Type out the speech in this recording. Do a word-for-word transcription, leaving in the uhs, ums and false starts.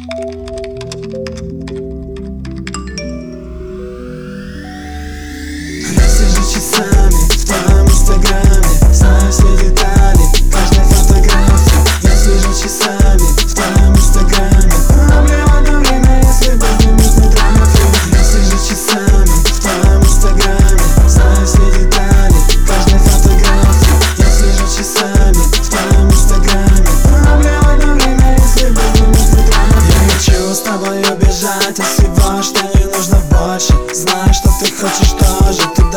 Я сижу часами в твоем инстаграме, знаю все детали каждой фотографии. Я сижу часами в твоем инстаграме, проблема на время, если возьмешь не трафик. Я сижу часами в твоем инстаграме, знаю все детали каждой фотографии. Я сижу часами в твоем инстаграме, проблема на время, если возьмешь не трафик. Я хочу с тобой убежать от всего, что не нужно больше. Знаю, что ты хочешь тоже. Ты